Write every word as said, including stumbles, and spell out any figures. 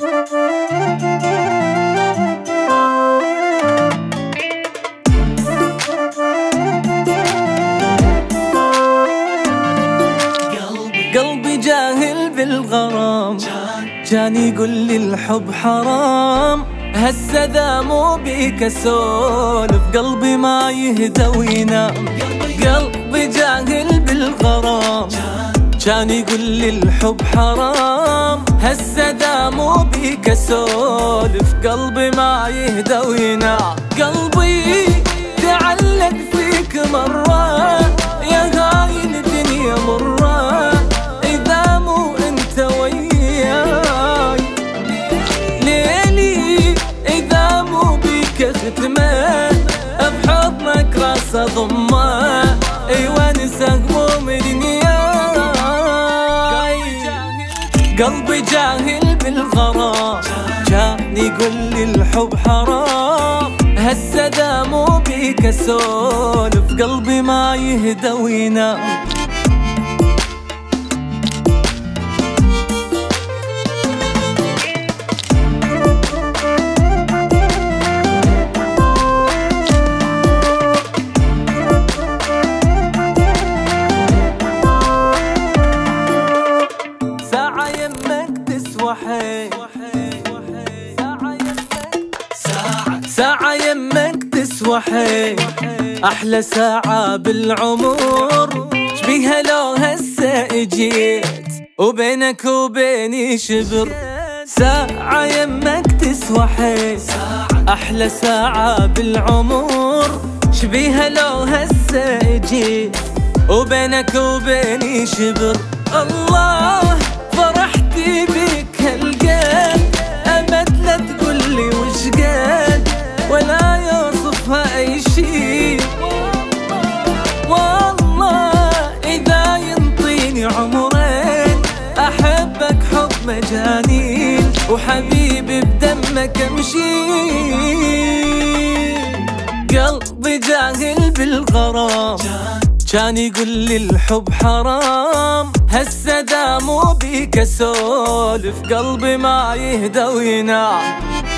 قلبي جاهل بالغرام، كان يقول لي الحب حرام. هسه ذا مو بيك اسولف، قلبي ما يهدى وينام. قلبي جاهل بالغرام، كان يقول لي الحب حرام. هسه ذا مو بيك اسولف، قلبي ما يهدى وينام. قلبي تعلق فيك مرة، يا هاي الدنيا مرة، إذا مو انت وياي. ليلي إذا مو بيك ختمه، بحضنك راسه ضمه، ايوه نسى هموم دنياي. قلبي جاهل بالغرام، كان يقول لي الحب حرام. هسه ذا مو بيك اسولف، قلبي ما يهدى وينام. ساعة يمك تسوى حيل، ساعة يمك تسوى حيل، أحلى ساعة بالعمر. شبيها لو هسه اجيت، وبينك وبيني شبر. ساعة يمك تسوى حيل، أحلى ساعة بالعمر. شبيها لو هسه اجيت، وبينك وبيني شبر. الله فرحتي بك هالقد، أبد لا تقولي وش قد، ولا يوصفها أي شي. والله إذا ينطيني عمرين، أحبك حب مجانين، وحبيبي بدمك أمشي. قلبي جاهل بالغرام، كان يقول لي الحب حرام. هسه ذا مو بيك اسولف، قلبي ما يهدى وينام.